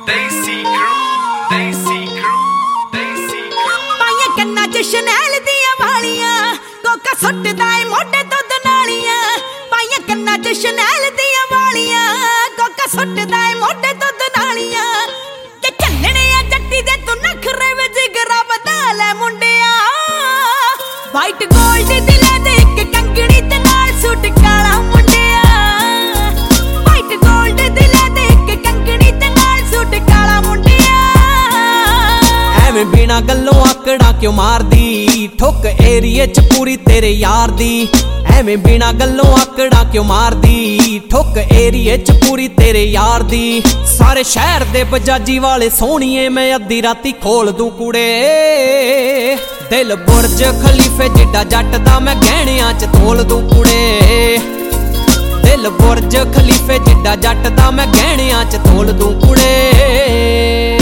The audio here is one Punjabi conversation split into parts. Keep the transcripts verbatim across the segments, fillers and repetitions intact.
Desi crew, Desi crew, Desi crew. पाइया कन्ना च शनैल दिया वालियां, कोका सुटदा है मोटे दुध नालियां। पाइया कन्ना च शनैल दिया वालियां, कोका सुटदा है मोटे दुध नालियां। के चलने आ जट्टी दे तू नखरे वे जिगरा बदा ले मुंडिया। वाइट गोल्ड दिले दे के कंगड़ी ते नाल सूट काला मुंडिया। वाइट गोल्ड दिले दे के कंगड़ी ते नाल सूट काला मुंडिया। ਐਵੇਂ ਬਿਨਾ ਗੱਲੋਂ ਆਕੜਾ ਕਿਉਂ ਮਾਰਦੀ, ਠੁੱਕ ਏਰੀਏ ਚ ਪੂਰੀ ਤੇਰੇ ਯਾਰ ਦੀ। ਐਵੇਂ ਬਿਨਾ ਗੱਲੋਂ ਆਕੜਾ ਕਿਉਂ ਮਾਰਦੀ, ਠੁੱਕ ਏਰੀਏ ਚ ਪੂਰੀ ਤੇਰੇ ਯਾਰ ਦੀ। ਸਾਰੇ ਸ਼ਹਿਰ ਦੇ ਬਜਾਜੀ ਵਾਲੇ ਸੋਹਣੀਏ ਮੈਂ ਅੱਧੀ ਰਾਤੀ ਖੋਲ ਦੂੰ ਕੁੜੇ। ਦਿਲ ਬੁਰਜ ਖਲੀਫੇ ਜਿੱਡਾ ਜੱਟ ਦਾ ਮੈਂ ਗਹਿਣਿਆਂ ਚ ਤੋਲ ਦੂੰ ਕੁੜੇ। ਦਿਲ ਬੁਰਜ ਖਲੀਫੇ ਜਿੱਡਾ ਜੱਟ ਦਾ ਮੈਂ ਗਹਿਣਿਆਂ ਚ ਤੋਲ ਦੂੰ ਕੁੜੇ।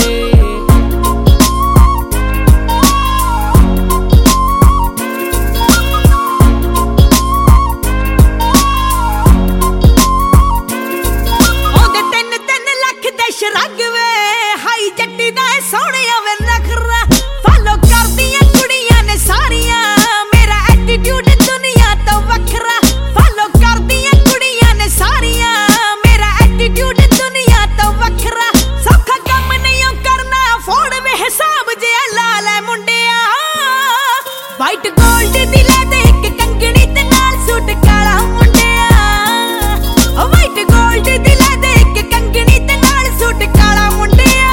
शरग वे हाई जट्टी दा सोहणिया वे नखरा फॉलो करदियां कुड़ियां ने सारियां। मेरा एटीट्यूड दुनिया तो वखरा फॉलो करदियां कुड़ियां ने सारियां। मेरा एटीट्यूड दुनिया तो वखरा सौखा काम नहीं करना फोड़ वे हिसाब जे ला ले मुंडिया। वाइट गोल्ड दिला दे के कंगड़ी ते नाल सूट काला मुंडिया। वाइट गोल्ड दिला दे के कंगड़ी ते सूट काला मुंडिया।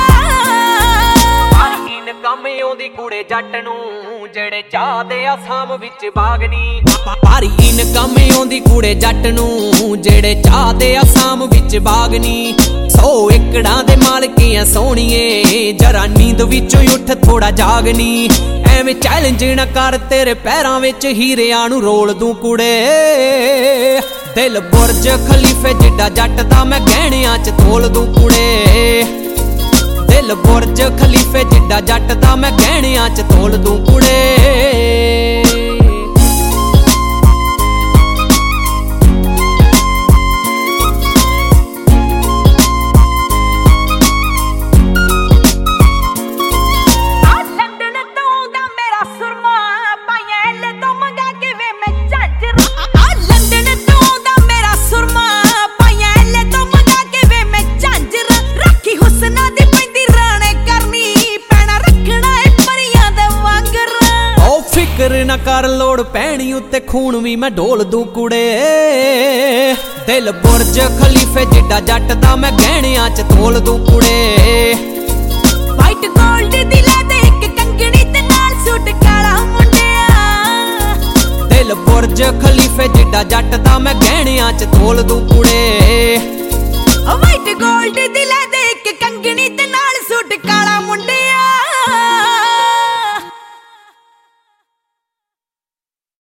ਪਾਰੀ ਇਨਕਮ ਆਉਂਦੀ ਕੁੜੇ ਜੱਟ ਨੂੰ ਜਿਹੜੇ ਚਾਹਦੇ ਆ ਸਾਮ ਵਿੱਚ ਬਾਗਨੀ। ਪਾਰੀ ਇਨਕਮ ਆਉਂਦੀ ਕੁੜੇ ਜੱਟ ਨੂੰ ਜਿਹੜੇ ਚਾਹਦੇ ਆ ਸਾਮ ਵਿੱਚ ਬਾਗਨੀ। ਸੌ ਏਕੜਾਂ ਦੇ ਮਾਲਕੀਆਂ ਸੋਹਣੀਏ ਜਰਾ ਨੀਂਦ ਵਿੱਚੋਂ ਉੱਠ ਥੋੜਾ ਜਾਗਨੀ। ਐਵੇਂ ਚੈਲੰਜ ਨਾ ਕਰ ਤੇਰੇ ਪੈਰਾਂ ਵਿੱਚ ਹੀਰਿਆਂ ਨੂੰ ਰੋਲ ਦੂੰ ਕੁੜੇ। ਦਿਲ ਬੁਰਜ ਖਲੀਫੇ ਜਿੱਡਾ ਜੱਟ ਦਾ ਮੈਂ ਗਹਿਣਿਆਂ ਚ ਤੋਲ ਦੂੰ ਕੁੜੇ। ਦਿਲ ਬੁਰਜ ਖਲੀਫੇ ਜਿੱਡਾ ਜੱਟ ਦਾ ਮੈਂ ਗਹਿਣਿਆਂ ਚ ਤੋਲ ਦੂੰ ਕੁੜੇ। ਨਾ ਕਰ ਲੋੜ ਪੈਣੀ ਉੱਤੇ ਖੂਨ ਵੀ ਮੈਂ ਢੋਲ ਦੂੰ ਕੁੜੇ। ਦਿਲ ਬੁਰਜ ਖਲੀਫੇ ਜਿੱਡਾ ਜੱਟ ਦਾ ਮੈਂ ਗਹਿਣਿਆਂ ਚ ਤੋਲ ਦੂੰ ਕੁੜੇ। ਵਾਈਟ ਗੋਲਡ ਦਿਲਾ ਦੇ ਕੇ ਕੰਗੜੀ ਤੇ ਨਾਲ ਸੂਟ ਕਾਲਾ ਮੁੰਡਿਆ। ਦਿਲ ਬੁਰਜ ਖਲੀਫੇ ਜਿੱਡਾ ਜੱਟ ਦਾ ਮੈਂ ਗਹਿਣਿਆਂ ਚ ਤੋਲ ਦੂੰ ਕੁੜੇ। White gold ਦਿਲਾ